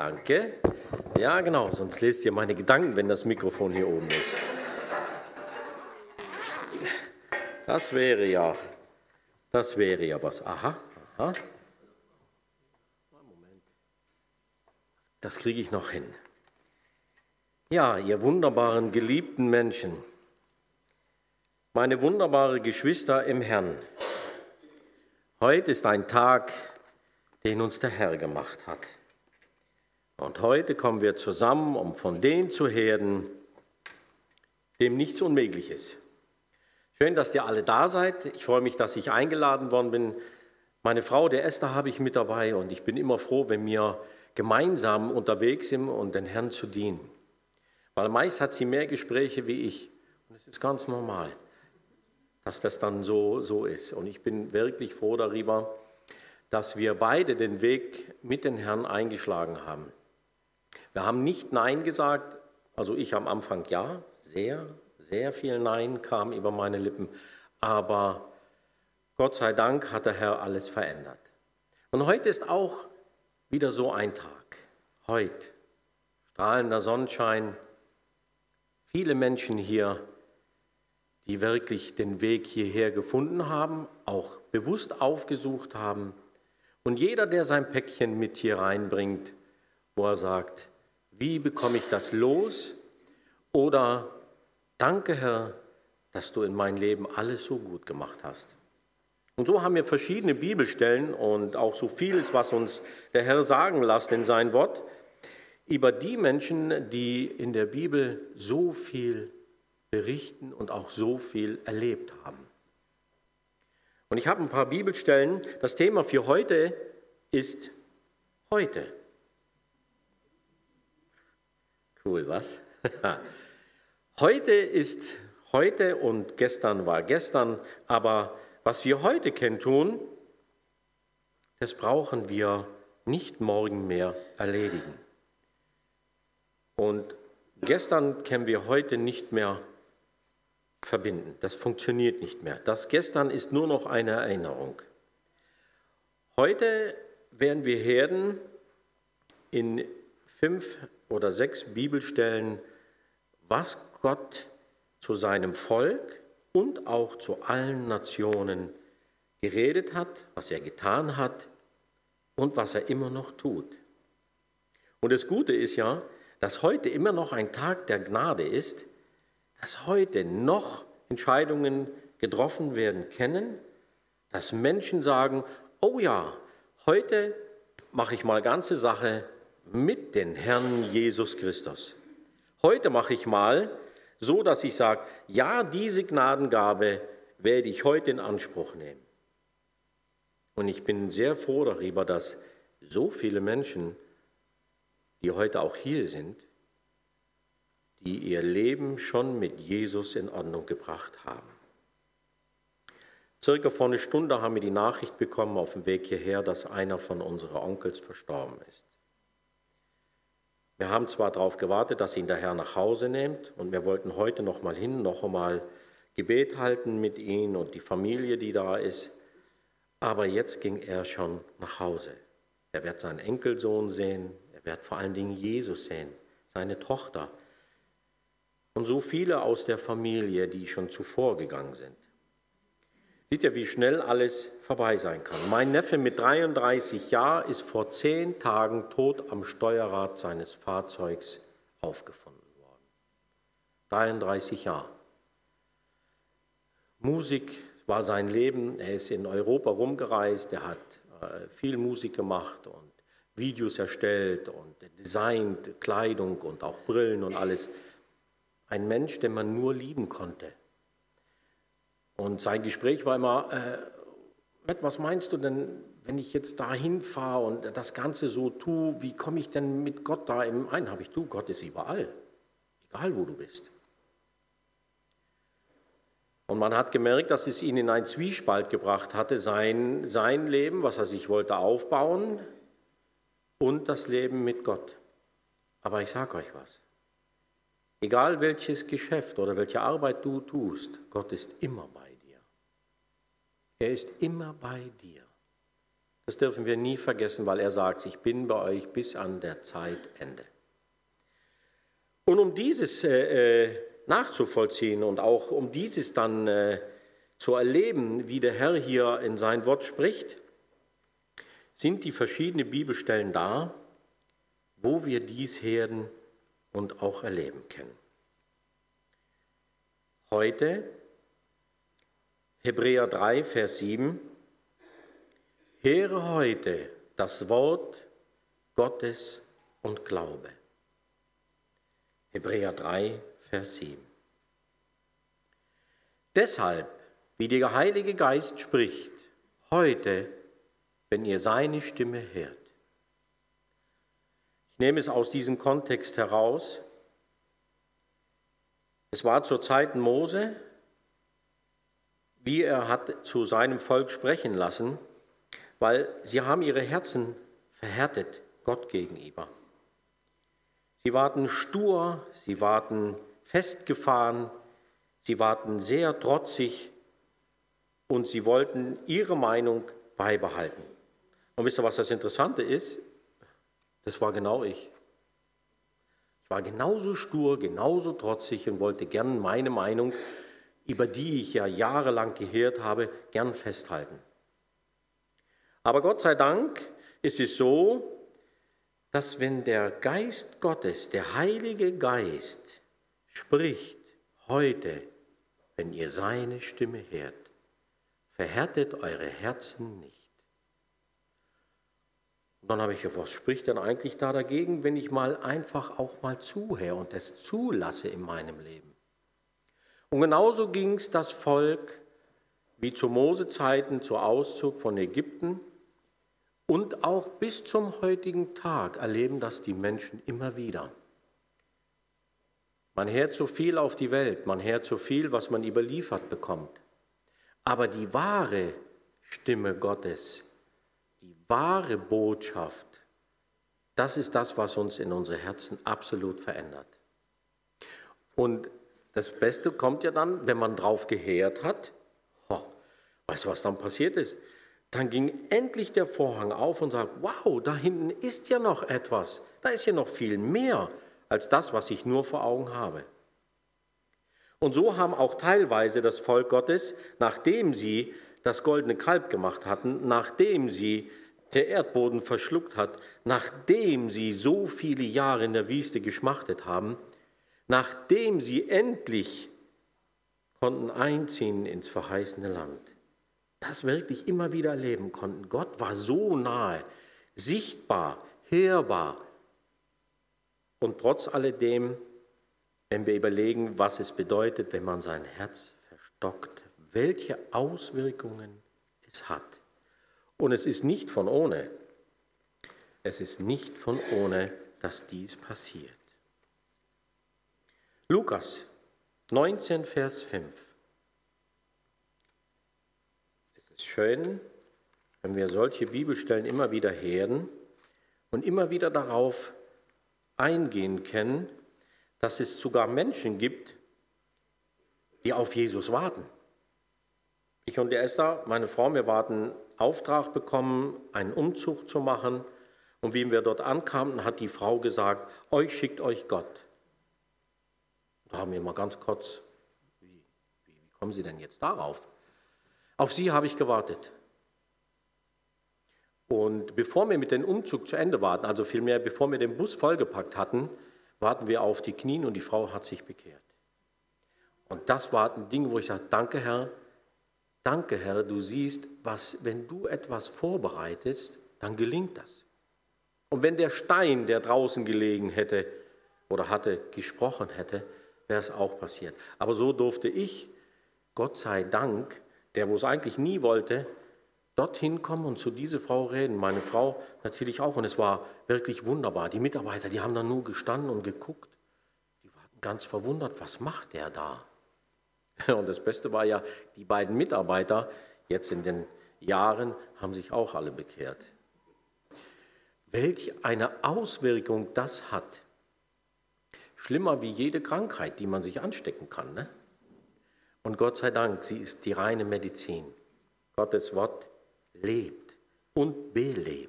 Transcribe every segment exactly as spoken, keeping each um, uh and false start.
Danke. Ja, genau, sonst lest ihr meine Gedanken, wenn das Mikrofon hier oben ist. Das wäre ja, das wäre ja was. Aha, aha. Moment. Das kriege ich noch hin. Ja, ihr wunderbaren, geliebten Menschen, meine wunderbaren Geschwister im Herrn, heute ist ein Tag, den uns der Herr gemacht hat. Und heute kommen wir zusammen, um von denen zu hören, dem nichts unmöglich ist. Schön, dass ihr alle da seid. Ich freue mich, dass ich eingeladen worden bin. Meine Frau, der Esther, habe ich mit dabei und ich bin immer froh, wenn wir gemeinsam unterwegs sind und den Herrn zu dienen. Weil meist hat sie mehr Gespräche wie ich. Und es ist ganz normal, dass das dann so, so ist. Und ich bin wirklich froh darüber, dass wir beide den Weg mit dem Herrn eingeschlagen haben. Wir haben nicht Nein gesagt, also ich am Anfang ja, sehr, sehr viel Nein kam über meine Lippen, aber Gott sei Dank hat der Herr alles verändert. Und heute ist auch wieder so ein Tag. Heute, strahlender Sonnenschein, viele Menschen hier, die wirklich den Weg hierher gefunden haben, auch bewusst aufgesucht haben. Und jeder, der sein Päckchen mit hier reinbringt, wo er sagt, wie bekomme ich das los? Oder danke, Herr, dass du in mein Leben alles so gut gemacht hast. Und so haben wir verschiedene Bibelstellen und auch so vieles, was uns der Herr sagen lässt in sein Wort, über die Menschen, die in der Bibel so viel berichten und auch so viel erlebt haben. Und ich habe ein paar Bibelstellen. Das Thema für heute ist heute. Cool, was? Heute ist heute und gestern war gestern, aber was wir heute kennen tun, das brauchen wir nicht morgen mehr erledigen. Und gestern können wir heute nicht mehr verbinden. Das funktioniert nicht mehr. Das Gestern ist nur noch eine Erinnerung. Heute werden wir hören in fünf oder sechs Bibelstellen, was Gott zu seinem Volk und auch zu allen Nationen geredet hat, was er getan hat und was er immer noch tut. Und das Gute ist ja, dass heute immer noch ein Tag der Gnade ist, dass heute noch Entscheidungen getroffen werden können, dass Menschen sagen, oh ja, heute mache ich mal ganze Sache mit dem Herrn Jesus Christus. Heute mache ich mal so, dass ich sage, ja, diese Gnadengabe werde ich heute in Anspruch nehmen. Und ich bin sehr froh darüber, dass so viele Menschen, die heute auch hier sind, die ihr Leben schon mit Jesus in Ordnung gebracht haben. Circa vor einer Stunde haben wir die Nachricht bekommen auf dem Weg hierher, dass einer von unseren Onkels verstorben ist. Wir haben zwar darauf gewartet, dass ihn der Herr nach Hause nimmt und wir wollten heute noch mal hin, noch einmal Gebet halten mit ihm und die Familie, die da ist, aber jetzt ging er schon nach Hause. Er wird seinen Enkelsohn sehen, er wird vor allen Dingen Jesus sehen, seine Tochter und so viele aus der Familie, die schon zuvor gegangen sind. Seht ihr, wie schnell alles vorbei sein kann. Mein Neffe mit dreiunddreißig Jahren ist vor zehn Tagen tot am Steuerrad seines Fahrzeugs aufgefunden worden. dreiunddreißig Jahre. Musik war sein Leben. Er ist in Europa rumgereist. Er hat äh, viel Musik gemacht und Videos erstellt und designt, Kleidung und auch Brillen und alles. Ein Mensch, den man nur lieben konnte. Und sein Gespräch war immer, äh, was meinst du denn, wenn ich jetzt da hinfahre und das Ganze so tue, wie komme ich denn mit Gott da im ein? Habe ich, du, Gott ist überall, egal wo du bist. Und man hat gemerkt, dass es ihn in einen Zwiespalt gebracht hatte, sein, sein Leben, was er sich wollte aufbauen und das Leben mit Gott. Aber ich sage euch was, egal welches Geschäft oder welche Arbeit du tust, Gott ist immer bei dir. Er ist immer bei dir. Das dürfen wir nie vergessen, weil er sagt, ich bin bei euch bis an der Zeitende. Und um dieses äh, nachzuvollziehen und auch um dieses dann äh, zu erleben, wie der Herr hier in sein Wort spricht, sind die verschiedenen Bibelstellen da, wo wir dies hören und auch erleben können. Heute Hebräer drei, Vers sieben. Höre heute das Wort Gottes und glaube. Hebräer drei, Vers sieben. Deshalb, wie der Heilige Geist spricht, heute, wenn ihr seine Stimme hört. Ich nehme es aus diesem Kontext heraus. Es war zur Zeit Mose, wie er hat zu seinem Volk sprechen lassen, weil sie haben ihre Herzen verhärtet Gott gegenüber. Sie waren stur, sie waren festgefahren, sie waren sehr trotzig und sie wollten ihre Meinung beibehalten. Und wisst ihr, was das Interessante ist? Das war genau ich. Ich war genauso stur, genauso trotzig und wollte gern meine Meinung, über die ich ja jahrelang gehört habe, gern festhalten. Aber Gott sei Dank ist es so, dass wenn der Geist Gottes, der Heilige Geist, spricht, heute, wenn ihr seine Stimme hört, verhärtet eure Herzen nicht. Und dann habe ich gedacht, was spricht denn eigentlich da dagegen, wenn ich mal einfach auch mal zuhöre und es zulasse in meinem Leben? Und genauso ging es das Volk wie zu Mose-Zeiten, zu Auszug von Ägypten. Und auch bis zum heutigen Tag erleben das die Menschen immer wieder. Man hört so viel auf die Welt, man hört so viel, was man überliefert bekommt. Aber die wahre Stimme Gottes, die wahre Botschaft, das ist das, was uns in unsere Herzen absolut verändert. Und das Beste kommt ja dann, wenn man drauf gehört hat. Oh, weißt du, was dann passiert ist? Dann ging endlich der Vorhang auf und sagt, wow, da hinten ist ja noch etwas. Da ist ja noch viel mehr als das, was ich nur vor Augen habe. Und so haben auch teilweise das Volk Gottes, nachdem sie das goldene Kalb gemacht hatten, nachdem sie der Erdboden verschluckt hat, nachdem sie so viele Jahre in der Wüste geschmachtet haben, nachdem sie endlich konnten einziehen ins verheißene Land, das wirklich immer wieder erleben konnten. Gott war so nahe, sichtbar, hörbar. Und trotz alledem, wenn wir überlegen, was es bedeutet, wenn man sein Herz verstockt, welche Auswirkungen es hat. Und es ist nicht von ohne, es ist nicht von ohne, dass dies passiert. Lukas neunzehn, Vers fünf. Es ist schön, wenn wir solche Bibelstellen immer wieder hören und immer wieder darauf eingehen können, dass es sogar Menschen gibt, die auf Jesus warten. Ich und die Esther, meine Frau, wir warten Auftrag bekommen, einen Umzug zu machen. Und wie wir dort ankamen, hat die Frau gesagt, euch schickt euch Gott. Da haben wir mal ganz kurz, wie, wie, wie kommen Sie denn jetzt darauf? Auf Sie habe ich gewartet. Und bevor wir mit dem Umzug zu Ende warten, also vielmehr bevor wir den Bus vollgepackt hatten, warten wir auf die Knien und die Frau hat sich bekehrt. Und das war ein Ding, wo ich sage, danke Herr, danke Herr, du siehst, was, wenn du etwas vorbereitest, dann gelingt das. Und wenn der Stein, der draußen gelegen hätte oder hatte, gesprochen hätte, wäre es auch passiert. Aber so durfte ich, Gott sei Dank, der wo es eigentlich nie wollte, dorthin kommen und zu dieser Frau reden. Meine Frau natürlich auch. Und es war wirklich wunderbar. Die Mitarbeiter, die haben da nur gestanden und geguckt. Die waren ganz verwundert, was macht der da? Und das Beste war ja, die beiden Mitarbeiter, jetzt in den Jahren, haben sich auch alle bekehrt. Welch eine Auswirkung das hat. Schlimmer wie jede Krankheit, die man sich anstecken kann. Ne? Und Gott sei Dank, sie ist die reine Medizin. Gottes Wort lebt und belebt.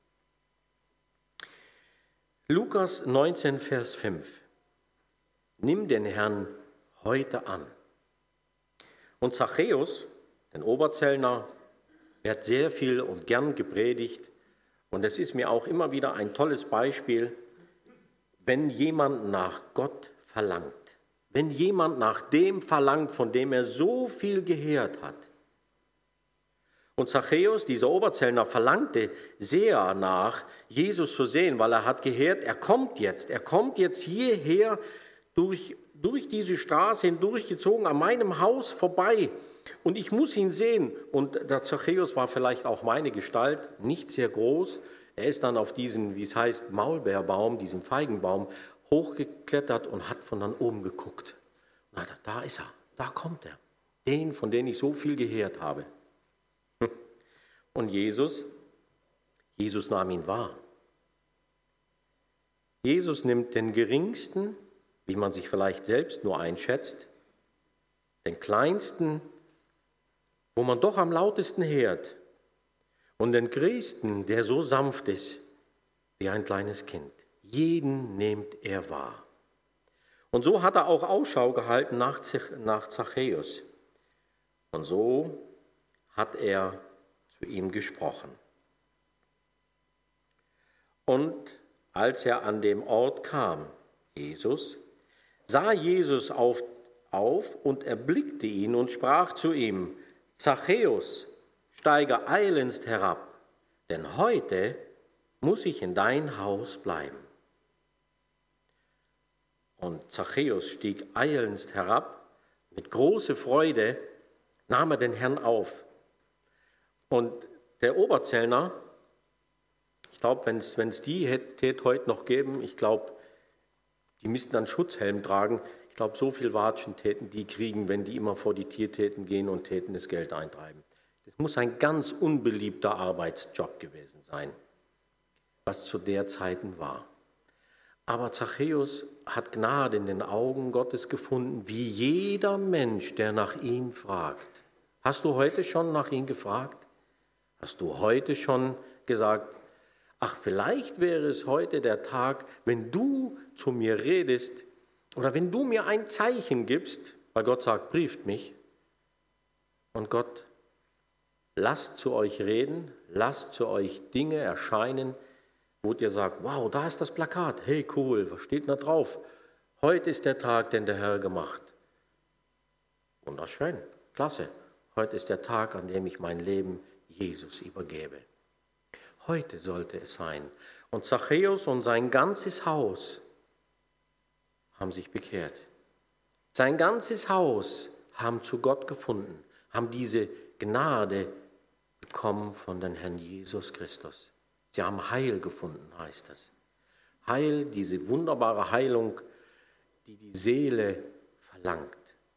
Lukas neunzehn, Vers fünf. Nimm den Herrn heute an. Und Zachäus, den Oberzellner, wird sehr viel und gern gepredigt. Und es ist mir auch immer wieder ein tolles Beispiel, wenn jemand nach Gott verlangt. Wenn jemand nach dem verlangt, von dem er so viel gehört hat. Und Zachäus, dieser Oberzellner, verlangte sehr nach, Jesus zu sehen, weil er hat gehört, er kommt jetzt, er kommt jetzt hierher durch, durch diese Straße hindurchgezogen, an meinem Haus vorbei und ich muss ihn sehen. Und der Zachäus war vielleicht auch meine Gestalt, nicht sehr groß. Er ist dann auf diesen, wie es heißt, Maulbeerbaum, diesen Feigenbaum, hochgeklettert und hat von dann oben geguckt. Und hat gesagt, da ist er, da kommt er, den, von dem ich so viel gehört habe. Und Jesus, Jesus nahm ihn wahr. Jesus nimmt den Geringsten, wie man sich vielleicht selbst nur einschätzt, den Kleinsten, wo man doch am lautesten hört, und den Größten, der so sanft ist wie ein kleines Kind. Jeden nimmt er wahr. Und so hat er auch Ausschau gehalten nach Zachäus. Und so hat er zu ihm gesprochen. Und als er an dem Ort kam, Jesus, sah Jesus auf, auf und erblickte ihn und sprach zu ihm, Zachäus, steige eilends herab, denn heute muss ich in dein Haus bleiben. Und Zachäus stieg eilends herab, mit großer Freude nahm er den Herrn auf. Und der Oberzellner, ich glaube, wenn es die hätte heute noch geben, ich glaube, die müssten einen Schutzhelm tragen. Ich glaube, so viel Watschen täten die kriegen, wenn die immer vor die Tiertäten gehen und täten das Geld eintreiben. Das muss ein ganz unbeliebter Arbeitsjob gewesen sein, was zu der Zeiten war. Aber Zachäus hat Gnade in den Augen Gottes gefunden, wie jeder Mensch, der nach ihm fragt. Hast du heute schon nach ihm gefragt? Hast du heute schon gesagt, ach, vielleicht wäre es heute der Tag, wenn du zu mir redest oder wenn du mir ein Zeichen gibst, weil Gott sagt, brieft mich. Und Gott, lasst zu euch reden, lasst zu euch Dinge erscheinen, wo ihr sagt, wow, da ist das Plakat, hey cool, was steht da drauf? Heute ist der Tag, den der Herr gemacht. Wunderschön, klasse. Heute ist der Tag, an dem ich mein Leben Jesus übergebe. Heute sollte es sein. Und Zachäus und sein ganzes Haus haben sich bekehrt. Sein ganzes Haus haben zu Gott gefunden, haben diese Gnade bekommen von dem Herrn Jesus Christus. Sie haben Heil gefunden, heißt das. Heil, diese wunderbare Heilung, die die Seele verlangt,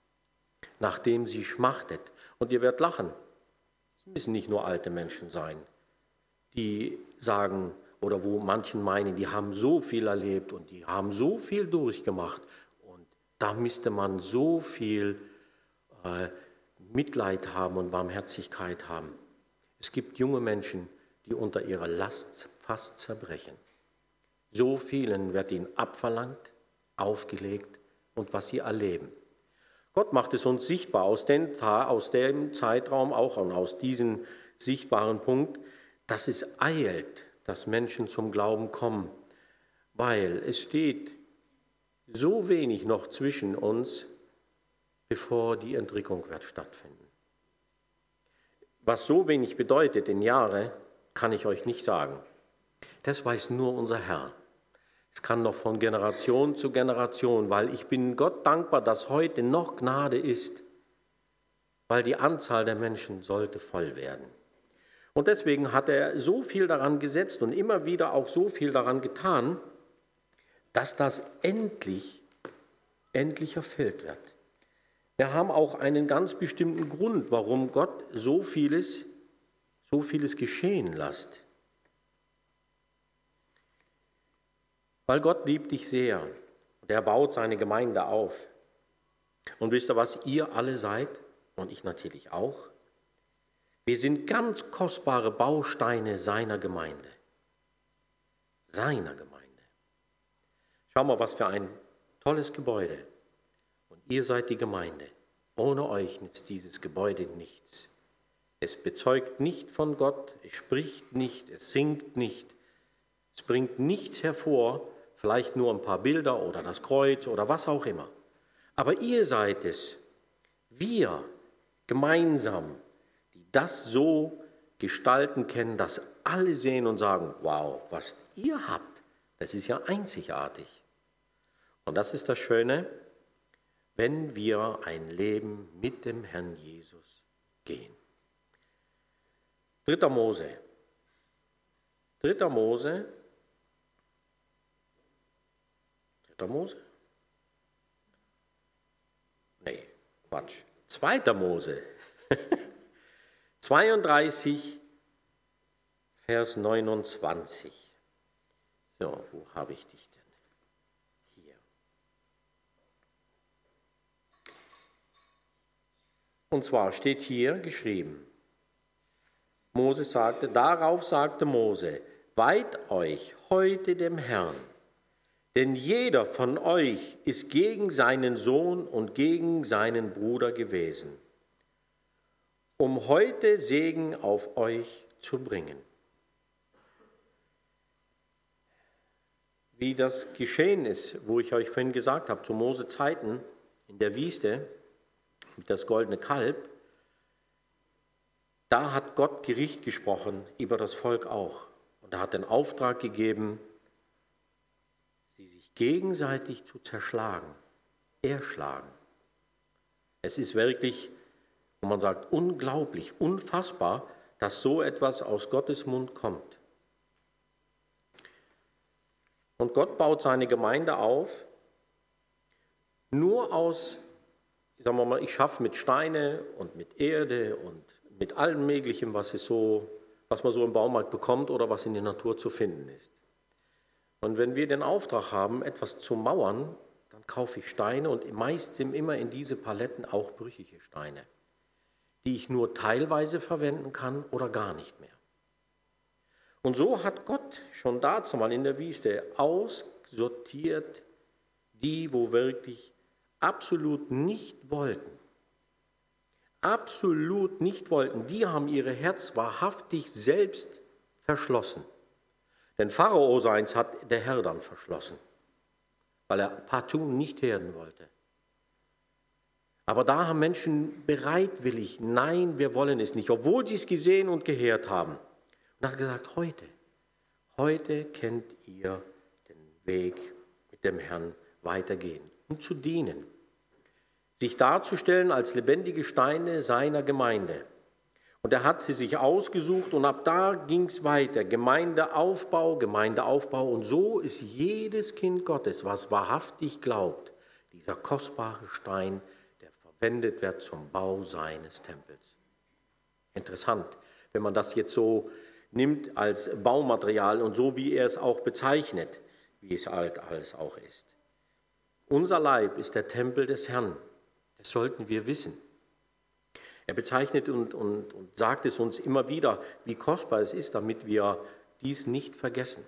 nachdem sie schmachtet. Und ihr werdet lachen, es müssen nicht nur alte Menschen sein, die sagen, oder wo manchen meinen, die haben so viel erlebt und die haben so viel durchgemacht. Und da müsste man so viel äh, Mitleid haben und Barmherzigkeit haben. Es gibt junge Menschen, die unter ihrer Last fast zerbrechen. So vielen wird ihnen abverlangt, aufgelegt und was sie erleben. Gott macht es uns sichtbar aus dem, aus dem Zeitraum auch und aus diesem sichtbaren Punkt, dass es eilt, dass Menschen zum Glauben kommen, weil es steht so wenig noch zwischen uns, bevor die Entrückung wird stattfinden. Was so wenig bedeutet in Jahre, kann ich euch nicht sagen. Das weiß nur unser Herr. Es kann noch von Generation zu Generation, weil ich bin Gott dankbar, dass heute noch Gnade ist, weil die Anzahl der Menschen sollte voll werden. Und deswegen hat er so viel daran gesetzt und immer wieder auch so viel daran getan, dass das endlich, endlich erfüllt wird. Wir haben auch einen ganz bestimmten Grund, warum Gott so vieles, so vieles geschehen lässt. Weil Gott liebt dich sehr und er baut seine Gemeinde auf. Und wisst ihr was, ihr alle seid, und ich natürlich auch, Wir sind ganz kostbare Bausteine seiner Gemeinde. Seiner Gemeinde. Schau mal, was für ein tolles Gebäude. Und ihr seid die Gemeinde. Ohne euch nützt dieses Gebäude nichts. Es bezeugt nicht von Gott, es spricht nicht, es singt nicht, es bringt nichts hervor, vielleicht nur ein paar Bilder oder das Kreuz oder was auch immer. Aber ihr seid es, wir gemeinsam, die das so gestalten können, dass alle sehen und sagen, wow, was ihr habt, das ist ja einzigartig. Und das ist das Schöne, wenn wir ein Leben mit dem Herrn Jesus gehen. Dritter Mose. Dritter Mose. Dritter Mose? Nee, Quatsch. Zweiter Mose. zweiunddreißig, Vers neunundzwanzig. So, wo habe ich dich denn? Hier. Und zwar steht hier geschrieben, Mose sagte, darauf sagte Mose, weiht euch heute dem Herrn, denn jeder von euch ist gegen seinen Sohn und gegen seinen Bruder gewesen, um heute Segen auf euch zu bringen. Wie das geschehen ist, wo ich euch vorhin gesagt habe, zu Mose Zeiten in der Wüste, mit das goldene Kalb, da hat Gott Gericht gesprochen über das Volk auch. Und er hat den Auftrag gegeben, sie sich gegenseitig zu zerschlagen, erschlagen. Es ist wirklich, wo man sagt, unglaublich, unfassbar, dass so etwas aus Gottes Mund kommt. Und Gott baut seine Gemeinde auf, nur aus, sagen wir mal, ich schaffe mit Steine und mit Erde und mit allem Möglichen, was, es so, was man so im Baumarkt bekommt oder was in der Natur zu finden ist. Und wenn wir den Auftrag haben, etwas zu mauern, dann kaufe ich Steine und meist sind immer in diese Paletten auch brüchige Steine, die ich nur teilweise verwenden kann oder gar nicht mehr. Und so hat Gott schon dazu mal in der Wüste aussortiert, die, wo wirklich absolut nicht wollten. Absolut nicht wollten. Die haben ihre Herz wahrhaftig selbst verschlossen. Denn Pharao seins hat der Herr dann verschlossen, weil er partout nicht hören wollte. Aber da haben Menschen bereitwillig, nein, wir wollen es nicht, obwohl sie es gesehen und gehört haben. Und er hat gesagt, heute, heute kennt ihr den Weg mit dem Herrn weitergehen, um zu dienen. Sich darzustellen als lebendige Steine seiner Gemeinde. Und er hat sie sich ausgesucht und ab da ging es weiter. Gemeindeaufbau, Gemeindeaufbau. Und so ist jedes Kind Gottes, was wahrhaftig glaubt, dieser kostbare Stein, der verwendet wird zum Bau seines Tempels. Interessant, wenn man das jetzt so nimmt als Baumaterial und so, wie er es auch bezeichnet, wie es halt alles auch ist. Unser Leib ist der Tempel des Herrn. Das sollten wir wissen. Er bezeichnet und, und, und sagt es uns immer wieder, wie kostbar es ist, damit wir dies nicht vergessen.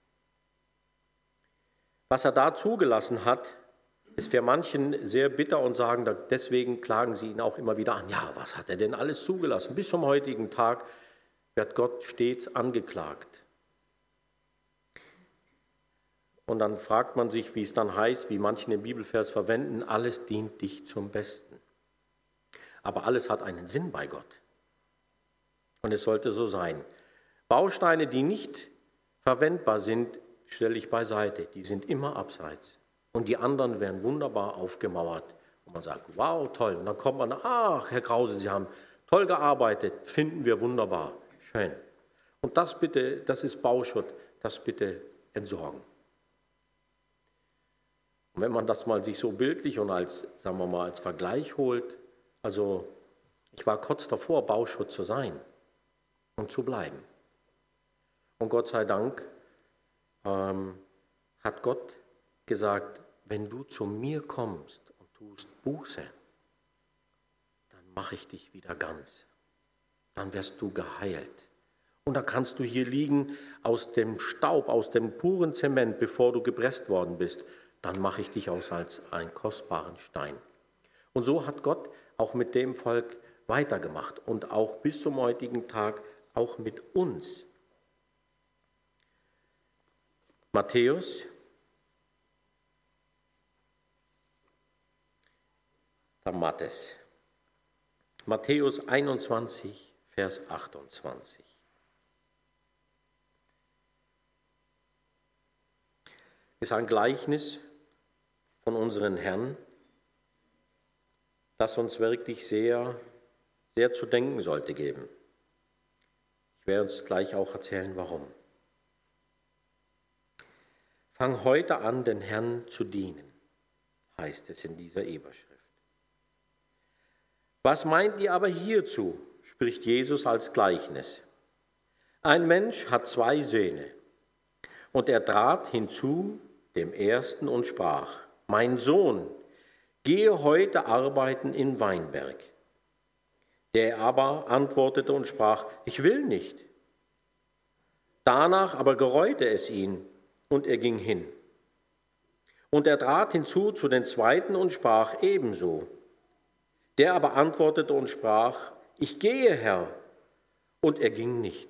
Was er da zugelassen hat, ist für manchen sehr bitter und sagen, deswegen klagen sie ihn auch immer wieder an. Ja, was hat er denn alles zugelassen? Bis zum heutigen Tag wird Gott stets angeklagt. Und dann fragt man sich, wie es dann heißt, wie manche den Bibelvers verwenden, alles dient dich zum Besten. Aber alles hat einen Sinn bei Gott. Und es sollte so sein. Bausteine, die nicht verwendbar sind, stelle ich beiseite. Die sind immer abseits. Und die anderen werden wunderbar aufgemauert. Und man sagt, wow, toll. Und dann kommt man, ach, Herr Krause, Sie haben toll gearbeitet, finden wir wunderbar. Schön. Und das bitte, das ist Bauschutt, das bitte entsorgen. Und wenn man das mal sich so bildlich und als, sagen wir mal, als Vergleich holt, also ich war kurz davor, Bauschutt zu sein und zu bleiben. Und Gott sei Dank ähm, hat Gott gesagt, wenn du zu mir kommst und tust Buße, dann mache ich dich wieder ganz. dann wirst du geheilt. Und da kannst du hier liegen aus dem Staub, aus dem puren Zement, bevor du gepresst worden bist. Dann mache ich dich aus als einen kostbaren Stein. Und so hat Gott auch mit dem Volk weitergemacht und auch bis zum heutigen Tag auch mit uns. Matthäus, der Mattes. Matthäus einundzwanzig, Vers achtundzwanzig. Ist ein Gleichnis von unseren Herrn, das uns wirklich sehr, sehr zu denken sollte geben. Ich werde uns gleich auch erzählen, warum. Fang heute an, den Herrn zu dienen, heißt es in dieser Überschrift. Was meint ihr aber hierzu, spricht Jesus als Gleichnis. Ein Mensch hat zwei Söhne, und er trat hinzu dem ersten und sprach, mein Sohn, gehe heute arbeiten in Weinberg. Der aber antwortete und sprach, ich will nicht. Danach aber gereute es ihn, und er ging hin. Und er trat hinzu zu den zweiten und sprach ebenso. Der aber antwortete und sprach, ich gehe, Herr, und er ging nicht.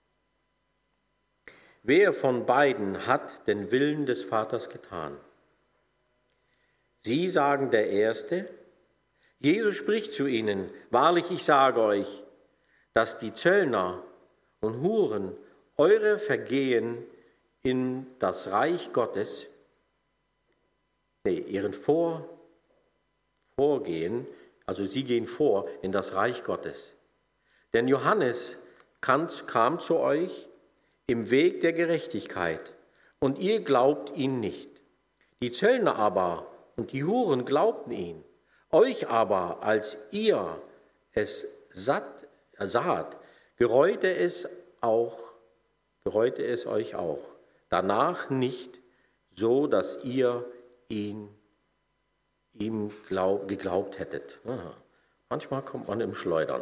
Wer von beiden hat den Willen des Vaters getan? Sie sagen der Erste. Jesus spricht zu ihnen, wahrlich, ich sage euch, dass die Zöllner und Huren eure Vergehen in das Reich Gottes, nee, ihren Vor, Vorgehen, also sie gehen vor in das Reich Gottes. Denn Johannes kam, kam zu euch im Weg der Gerechtigkeit, und ihr glaubt ihn nicht. Die Zöllner aber und die Huren glaubten ihn. Euch aber, als ihr es satt, saht, gereute es auch, gereute es euch auch. Danach nicht, so dass ihr ihn, ihm glaub, geglaubt hättet. Aha. Manchmal kommt man im Schleudern.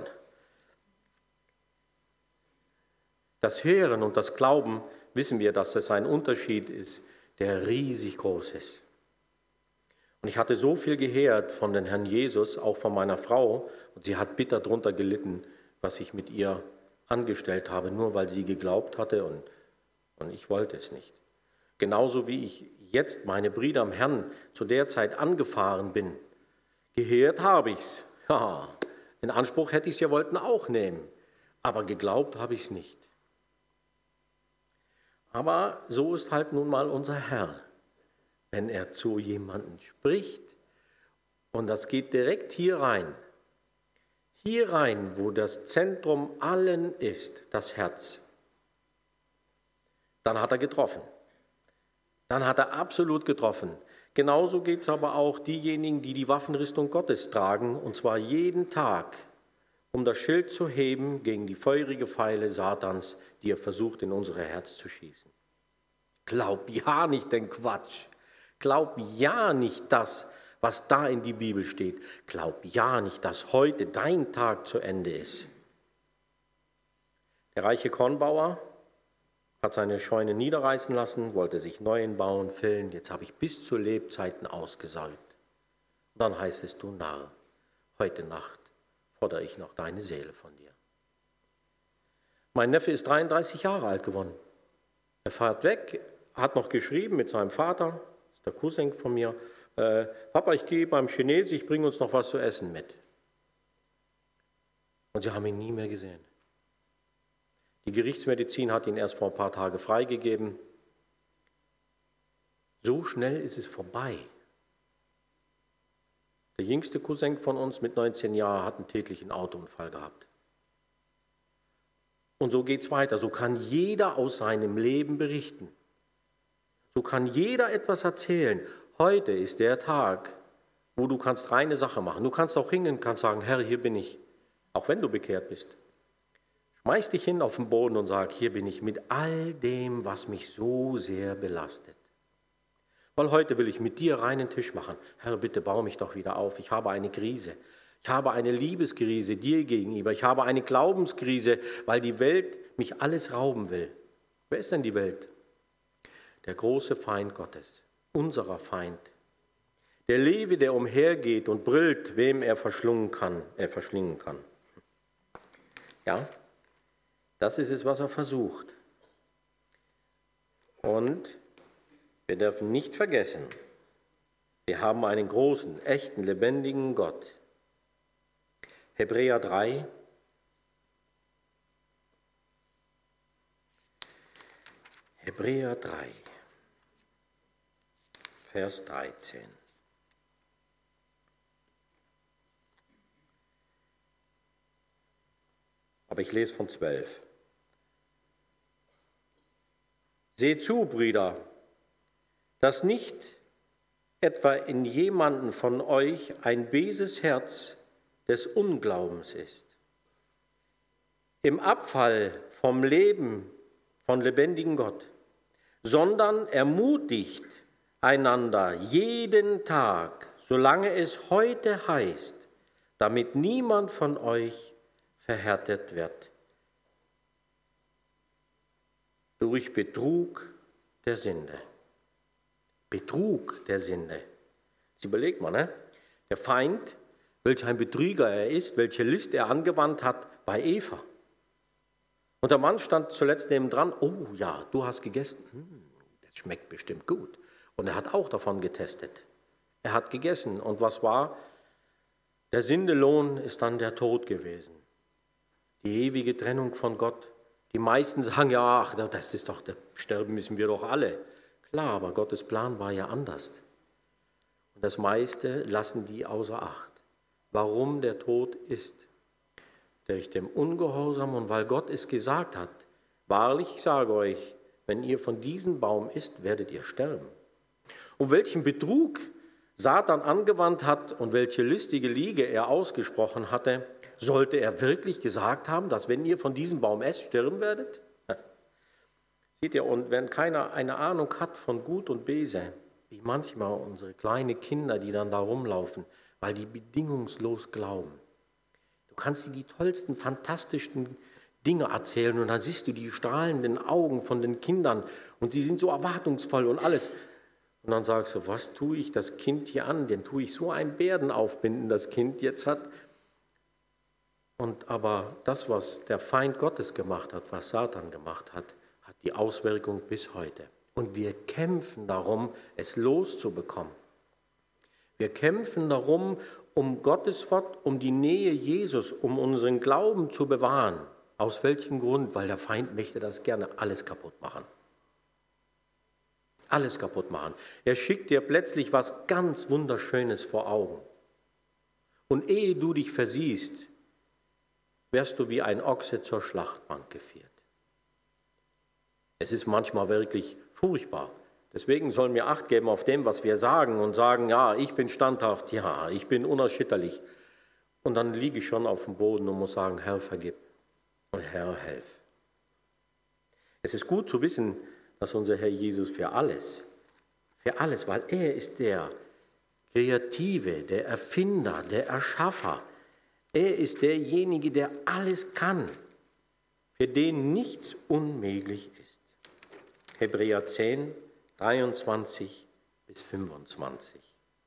Das Hören und das Glauben, wissen wir, dass es ein Unterschied ist, der riesig groß ist. Und ich hatte so viel gehört von den Herrn Jesus, auch von meiner Frau, und sie hat bitter darunter gelitten, was ich mit ihr angestellt habe, nur weil sie geglaubt hatte und, und ich wollte es nicht. Genauso wie ich jetzt meine Brüder am Herrn zu der Zeit angefahren bin. Gehört habe ich es. Ja, in Anspruch hätte ich es ja wollten auch nehmen, aber geglaubt habe ich es nicht. Aber so ist halt nun mal unser Herr, wenn er zu jemandem spricht, und das geht direkt hier rein, hier rein, wo das Zentrum allen ist, das Herz, dann hat er getroffen. Dann hat er absolut getroffen. Genauso geht es aber auch diejenigen, die die Waffenrüstung Gottes tragen, und zwar jeden Tag, um das Schild zu heben gegen die feurige Pfeile Satans, die er versucht, in unser Herz zu schießen. Glaub ja nicht den Quatsch. Glaub ja nicht das, was da in die Bibel steht. Glaub ja nicht, dass heute dein Tag zu Ende ist. Der reiche Kornbauer hat seine Scheune niederreißen lassen, wollte sich neuen bauen, füllen. Jetzt habe ich bis zu Lebzeiten ausgesäumt. Und dann heißt es, du Narr, heute Nacht fordere ich noch deine Seele von dir. Mein Neffe ist dreiunddreißig Jahre alt geworden. Er fährt weg, hat noch geschrieben mit seinem Vater, das ist der Cousin von mir, äh, Papa, ich gehe beim Chinesen, ich bringe uns noch was zu essen mit. Und sie haben ihn nie mehr gesehen. Die Gerichtsmedizin hat ihn erst vor ein paar Tagen freigegeben. So schnell ist es vorbei. Der jüngste Cousin von uns mit neunzehn Jahren hat einen tätlichen Autounfall gehabt. Und so geht es weiter. So kann jeder aus seinem Leben berichten. So kann jeder etwas erzählen. Heute ist der Tag, wo du kannst reine Sache machen. Du kannst auch hingehen und kannst sagen, Herr, hier bin ich, auch wenn du bekehrt bist. Schmeiß dich hin auf den Boden und sag, hier bin ich mit all dem, was mich so sehr belastet. Weil heute will ich mit dir reinen Tisch machen. Herr, bitte bau mich doch wieder auf. Ich habe eine Krise. Ich habe eine Liebeskrise dir gegenüber. Ich habe eine Glaubenskrise, weil die Welt mich alles rauben will. Wer ist denn die Welt? Der große Feind Gottes, unserer Feind. Der Levi, der umhergeht und brüllt, wem er verschlungen kann, er verschlingen kann. Ja, das ist es, was er versucht. Und wir dürfen nicht vergessen, wir haben einen großen, echten, lebendigen Gott. Hebräer drei. Hebräer drei, Vers dreizehn. Aber ich lese von zwölf. Seht zu, Brüder, dass nicht etwa in jemanden von euch ein böses Herz des Unglaubens ist. Im Abfall vom Leben von lebendigen Gott, sondern ermutigt einander jeden Tag, solange es heute heißt, damit niemand von euch verhärtet wird durch Betrug der Sünde. Betrug der Sünde. Jetzt überlegt man, ne? Der Feind, welch ein Betrüger er ist, welche List er angewandt hat bei Eva. Und der Mann stand zuletzt nebendran, oh ja, du hast gegessen, hm, das schmeckt bestimmt gut. Und er hat auch davon getestet. Er hat gegessen und was war? Der Sündelohn ist dann der Tod gewesen. Die ewige Trennung von Gott. Die meisten sagen, ja, ach, das ist doch, sterben müssen wir doch alle. Klar, aber Gottes Plan war ja anders. Und das meiste lassen die außer Acht. Warum der Tod ist? Durch den Ungehorsam und weil Gott es gesagt hat. Wahrlich, ich sage euch, wenn ihr von diesem Baum isst, werdet ihr sterben. Und welchen Betrug Satan angewandt hat und welche listige Liege er ausgesprochen hatte, sollte er wirklich gesagt haben, dass wenn ihr von diesem Baum esst, sterben werdet? Seht ihr, und wenn keiner eine Ahnung hat von Gut und Böse, wie manchmal unsere kleinen Kinder, die dann da rumlaufen, weil die bedingungslos glauben. Du kannst dir die tollsten, fantastischsten Dinge erzählen und dann siehst du die strahlenden Augen von den Kindern und sie sind so erwartungsvoll und alles. Und dann sagst du, was tue ich das Kind hier an? Den tue ich so ein Bärden aufbinden, das Kind jetzt hat. Und aber das, was der Feind Gottes gemacht hat, was Satan gemacht hat, hat die Auswirkung bis heute. Und wir kämpfen darum, es loszubekommen. Wir kämpfen darum, um Gottes Wort, um die Nähe Jesus, um unseren Glauben zu bewahren. Aus welchem Grund? Weil der Feind möchte das gerne alles kaputt machen. Alles kaputt machen. Er schickt dir plötzlich was ganz Wunderschönes vor Augen. Und ehe du dich versiehst, wirst du wie ein Ochse zur Schlachtbank geführt. Es ist manchmal wirklich furchtbar. Deswegen sollen wir Acht geben auf dem, was wir sagen und sagen, ja, ich bin standhaft, ja, ich bin unerschütterlich. Und dann liege ich schon auf dem Boden und muss sagen, Herr, vergib und Herr, helf. Es ist gut zu wissen, dass unser Herr Jesus für alles, für alles, weil er ist der Kreative, der Erfinder, der Erschaffer. Er ist derjenige, der alles kann, für den nichts unmöglich ist. Hebräer zehn, dreiundzwanzig bis fünfundzwanzig.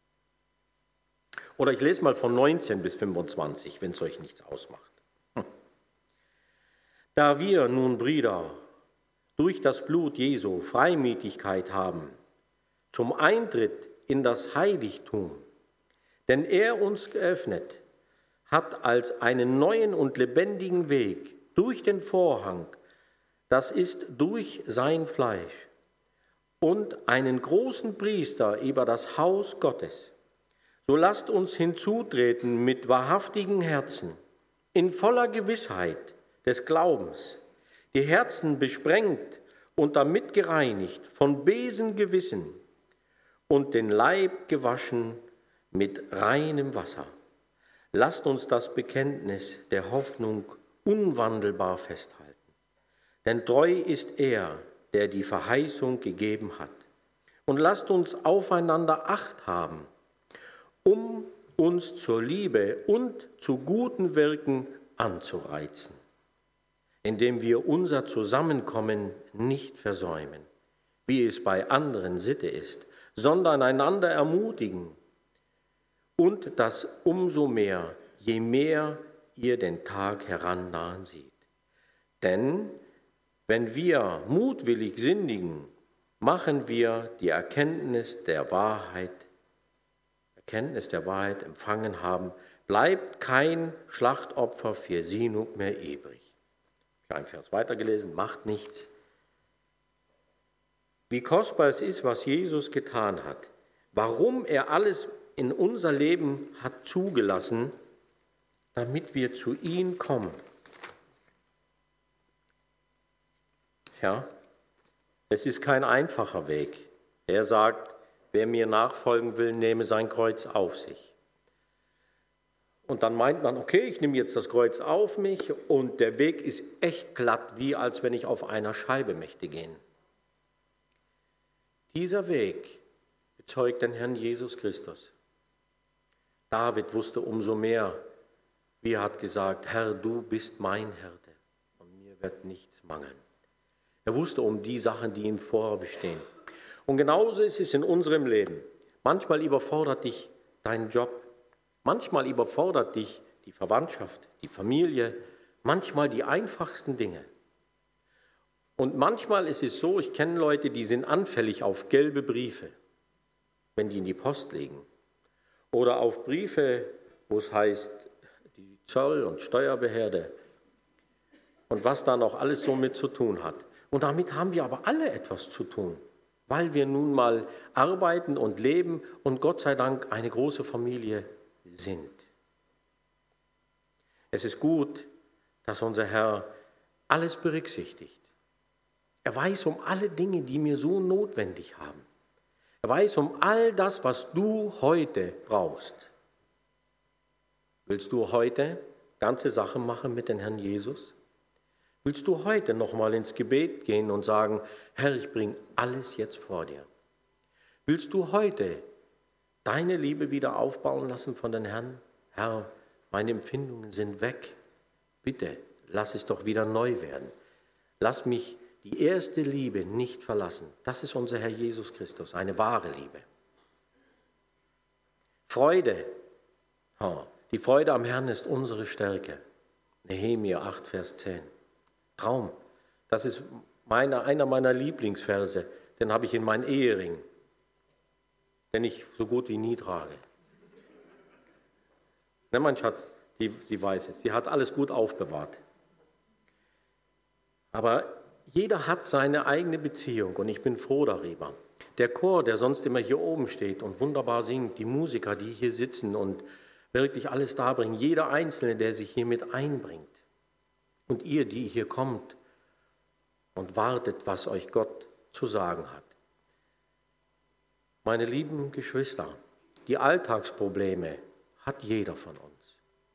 Oder ich lese mal von neunzehn bis fünfundzwanzig, wenn es euch nichts ausmacht. Hm. Da wir nun, Brüder, durch das Blut Jesu Freimütigkeit haben, zum Eintritt in das Heiligtum, denn er uns geöffnet hat als einen neuen und lebendigen Weg durch den Vorhang, das ist durch sein Fleisch, und einen großen Priester über das Haus Gottes. So lasst uns hinzutreten mit wahrhaftigen Herzen, in voller Gewissheit des Glaubens, die Herzen besprengt und damit gereinigt von bösen Gewissen und den Leib gewaschen mit reinem Wasser. Lasst uns das Bekenntnis der Hoffnung unwandelbar festhalten. Denn treu ist er, der die Verheißung gegeben hat. Und lasst uns aufeinander Acht haben, um uns zur Liebe und zu guten Werken anzureizen, indem wir unser Zusammenkommen nicht versäumen, wie es bei anderen Sitte ist, sondern einander ermutigen. Und das umso mehr, je mehr ihr den Tag herannahen seht. Denn wenn wir mutwillig sündigen, machen wir die Erkenntnis der Wahrheit, Erkenntnis der Wahrheit empfangen haben, bleibt kein Schlachtopfer für Sinuk mehr übrig. Ich habe einen Vers weitergelesen, macht nichts. Wie kostbar es ist, was Jesus getan hat, warum er alles in unser Leben hat zugelassen, damit wir zu ihm kommen. Ja, es ist kein einfacher Weg. Er sagt, wer mir nachfolgen will, nehme sein Kreuz auf sich. Und dann meint man, okay, ich nehme jetzt das Kreuz auf mich und der Weg ist echt glatt, wie als wenn ich auf einer Scheibe möchte gehen. Dieser Weg bezeugt den Herrn Jesus Christus. David wusste umso mehr, wie er hat gesagt, Herr, du bist mein Hirte und mir wird nichts mangeln. Er wusste um die Sachen, die ihm vorbestehen. Und genauso ist es in unserem Leben. Manchmal überfordert dich dein Job, manchmal überfordert dich die Verwandtschaft, die Familie, manchmal die einfachsten Dinge. Und manchmal ist es so, ich kenne Leute, die sind anfällig auf gelbe Briefe, wenn die in die Post legen. Oder auf Briefe, wo es heißt, die Zoll- und Steuerbehörde und was da noch alles so mit zu tun hat. Und damit haben wir aber alle etwas zu tun, weil wir nun mal arbeiten und leben und Gott sei Dank eine große Familie sind. Es ist gut, dass unser Herr alles berücksichtigt. Er weiß um alle Dinge, die mir so notwendig haben. Er weiß um all das, was du heute brauchst. Willst du heute ganze Sachen machen mit dem Herrn Jesus? Willst du heute nochmal ins Gebet gehen und sagen, Herr, ich bringe alles jetzt vor dir? Willst du heute deine Liebe wieder aufbauen lassen von den Herrn? Herr, meine Empfindungen sind weg. Bitte, lass es doch wieder neu werden. Lass mich die erste Liebe nicht verlassen. Das ist unser Herr Jesus Christus, eine wahre Liebe. Freude, die Freude am Herrn ist unsere Stärke. Nehemia acht, Vers zehn. Traum, das ist meine, einer meiner Lieblingsverse, den habe ich in meinen Ehering, den ich so gut wie nie trage. Ne, mein Schatz, die, sie weiß es, sie hat alles gut aufbewahrt. Aber jeder hat seine eigene Beziehung und ich bin froh darüber. Der Chor, der sonst immer hier oben steht und wunderbar singt, die Musiker, die hier sitzen und wirklich alles darbringen, jeder Einzelne, der sich hier mit einbringt. Und ihr, die hier kommt und wartet, was euch Gott zu sagen hat. Meine lieben Geschwister, die Alltagsprobleme hat jeder von uns.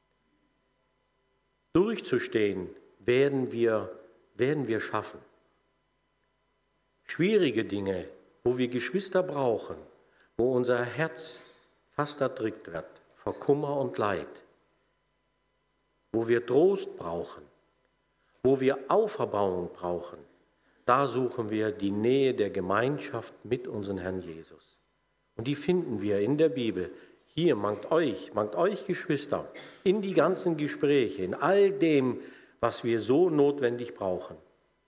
Durchzustehen werden wir, werden wir schaffen. Schwierige Dinge, wo wir Geschwister brauchen, wo unser Herz fast erdrückt wird vor Kummer und Leid, wo wir Trost brauchen, wo wir Auferbauung brauchen, da suchen wir die Nähe der Gemeinschaft mit unserem Herrn Jesus. Und die finden wir in der Bibel. Hier mangt euch, mangt euch Geschwister, in die ganzen Gespräche, in all dem, was wir so notwendig brauchen.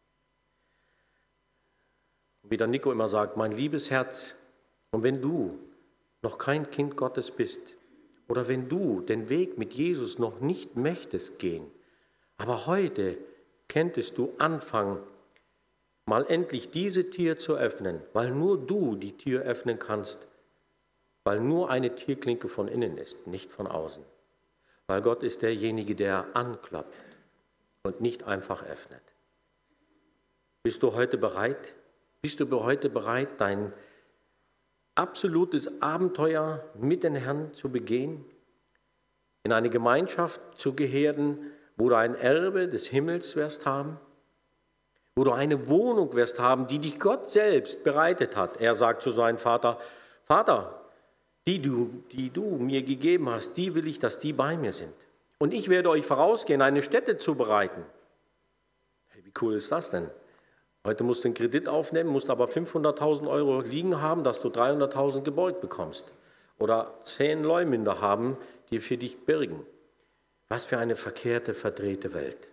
Wie der Nico immer sagt, mein liebes Herz, und wenn du noch kein Kind Gottes bist, oder wenn du den Weg mit Jesus noch nicht möchtest gehen, aber heute könntest du anfangen, mal endlich diese Tür zu öffnen, weil nur du die Tür öffnen kannst, weil nur eine Türklinke von innen ist, nicht von außen. Weil Gott ist derjenige, der anklopft und nicht einfach öffnet. Bist du heute bereit? Bist du heute bereit, dein absolutes Abenteuer mit dem Herrn zu begehen? In eine Gemeinschaft zu gehören, wo du ein Erbe des Himmels wirst haben, wo du eine Wohnung wirst haben, die dich Gott selbst bereitet hat. Er sagt zu seinem Vater, Vater, die du, die du mir gegeben hast, die will ich, dass die bei mir sind. Und ich werde euch vorausgehen, eine Stätte zu bereiten. Hey, wie cool ist das denn? Heute musst du einen Kredit aufnehmen, musst aber fünfhunderttausend Euro liegen haben, dass du dreihunderttausend gebeugt bekommst. Oder zehn Leumünder haben, die für dich birgen. Was für eine verkehrte, verdrehte Welt.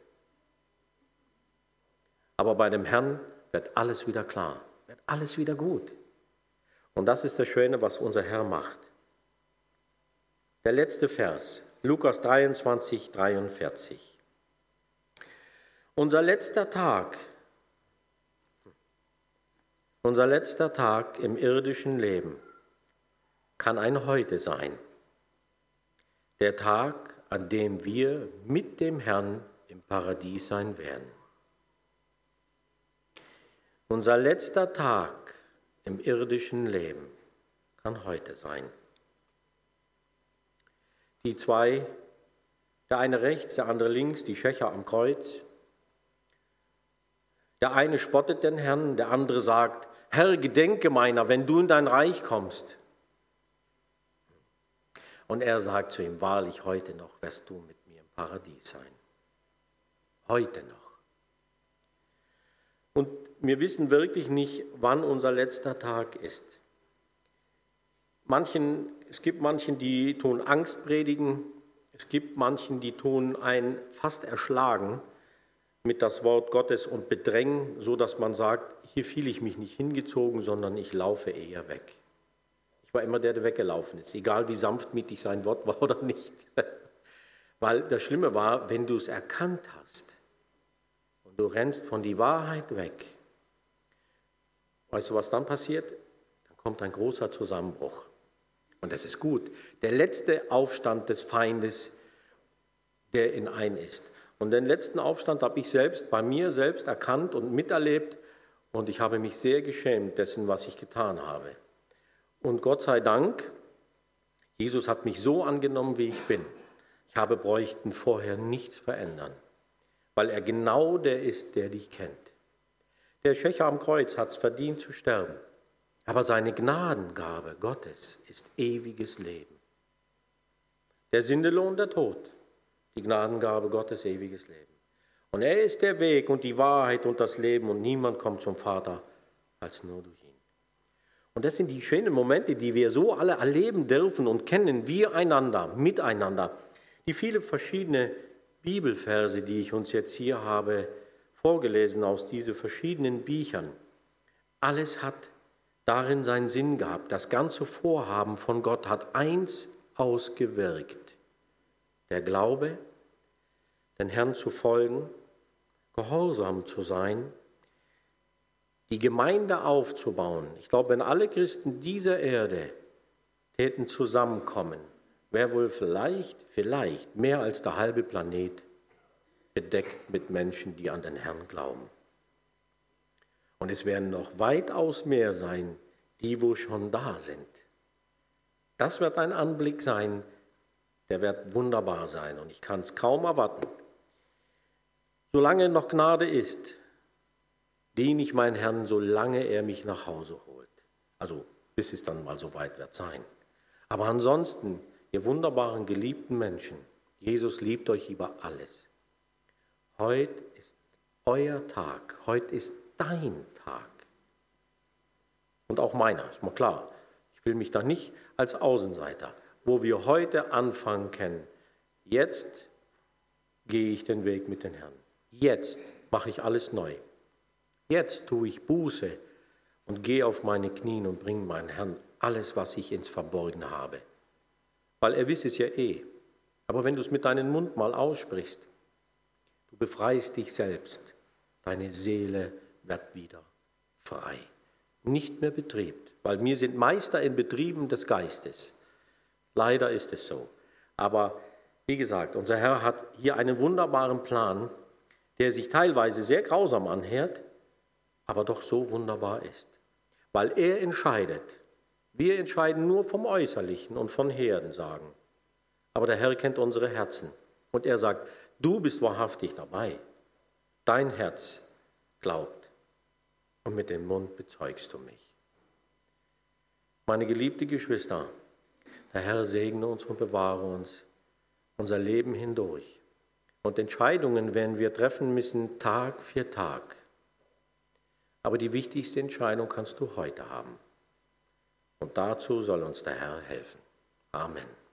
Aber bei dem Herrn wird alles wieder klar, wird alles wieder gut. Und das ist das Schöne, was unser Herr macht. Der letzte Vers, Lukas dreiundzwanzig, dreiundvierzig. Unser letzter Tag, unser letzter Tag im irdischen Leben kann ein Heute sein. Der Tag, an dem wir mit dem Herrn im Paradies sein werden. Unser letzter Tag im irdischen Leben kann heute sein. Die zwei, der eine rechts, der andere links, die Schächer am Kreuz. Der eine spottet den Herrn, der andere sagt, Herr, gedenke meiner, wenn du in dein Reich kommst. Und er sagt zu ihm, wahrlich, heute noch wirst du mit mir im Paradies sein. Heute noch. Und wir wissen wirklich nicht, wann unser letzter Tag ist. Manchen, es gibt manchen, die tun Angst predigen. Es gibt manchen, die tun einen fast erschlagen mit das Wort Gottes und bedrängen, so dass man sagt, hier fühle ich mich nicht hingezogen, sondern ich laufe eher weg. Ich war immer der, der weggelaufen ist, egal wie sanftmütig sein Wort war oder nicht. Weil das Schlimme war, wenn du es erkannt hast und du rennst von die Wahrheit weg, weißt du, was dann passiert? Dann kommt ein großer Zusammenbruch. Und das ist gut. Der letzte Aufstand des Feindes, der in ein ist. Und den letzten Aufstand habe ich selbst bei mir selbst erkannt und miterlebt. Und ich habe mich sehr geschämt dessen, was ich getan habe. Und Gott sei Dank, Jesus hat mich so angenommen, wie ich bin. Ich habe bräuchten vorher nichts verändern, weil er genau der ist, der dich kennt. Der Schächer am Kreuz hat es verdient zu sterben. Aber seine Gnadengabe Gottes ist ewiges Leben. Der Sündelohn der Tod, die Gnadengabe Gottes ewiges Leben. Und er ist der Weg und die Wahrheit und das Leben und niemand kommt zum Vater als nur durch ihn. Und das sind die schönen Momente, die wir so alle erleben dürfen und kennen, wir einander, miteinander. Die viele verschiedene Bibelverse, die ich uns jetzt hier habe vorgelesen aus diesen verschiedenen Büchern, alles hat darin seinen Sinn gehabt. Das ganze Vorhaben von Gott hat eins ausgewirkt. Der Glaube, den Herrn zu folgen, gehorsam zu sein, die Gemeinde aufzubauen. Ich glaube, wenn alle Christen dieser Erde täten zusammenkommen, wäre wohl vielleicht, vielleicht mehr als der halbe Planet bedeckt mit Menschen, die an den Herrn glauben. Und es werden noch weitaus mehr sein, die wo schon da sind. Das wird ein Anblick sein, der wird wunderbar sein und ich kann es kaum erwarten. Solange noch Gnade ist, diene ich meinen Herrn, solange er mich nach Hause holt. Also bis es dann mal so weit wird sein. Aber ansonsten, ihr wunderbaren, geliebten Menschen, Jesus liebt euch über alles. Heute ist euer Tag, heute ist dein Tag. Und auch meiner, ist mal klar. Ich will mich da nicht als Außenseiter, wo wir heute anfangen können. Jetzt gehe ich den Weg mit dem Herrn. Jetzt mache ich alles neu. Jetzt tue ich Buße und gehe auf meine Knie und bringe meinen Herrn alles, was ich ins Verborgene habe. Weil er weiß es ja eh. Aber wenn du es mit deinem Mund mal aussprichst, du befreist dich selbst. Deine Seele wird wieder frei. Nicht mehr betriebt, weil wir sind Meister in Betrieben des Geistes. Leider ist es so. Aber wie gesagt, unser Herr hat hier einen wunderbaren Plan, der sich teilweise sehr grausam anhört, aber doch so wunderbar ist. Weil er entscheidet. Wir entscheiden nur vom Äußerlichen und von Herden sagen. Aber der Herr kennt unsere Herzen. Und er sagt, du bist wahrhaftig dabei. Dein Herz glaubt. Und mit dem Mund bezeugst du mich. Meine geliebten Geschwister, Der Herr segne uns und bewahre uns unser Leben hindurch. Und Entscheidungen werden wir treffen müssen, Tag für Tag. Aber die wichtigste Entscheidung kannst du heute haben. Und dazu soll uns der Herr helfen. Amen.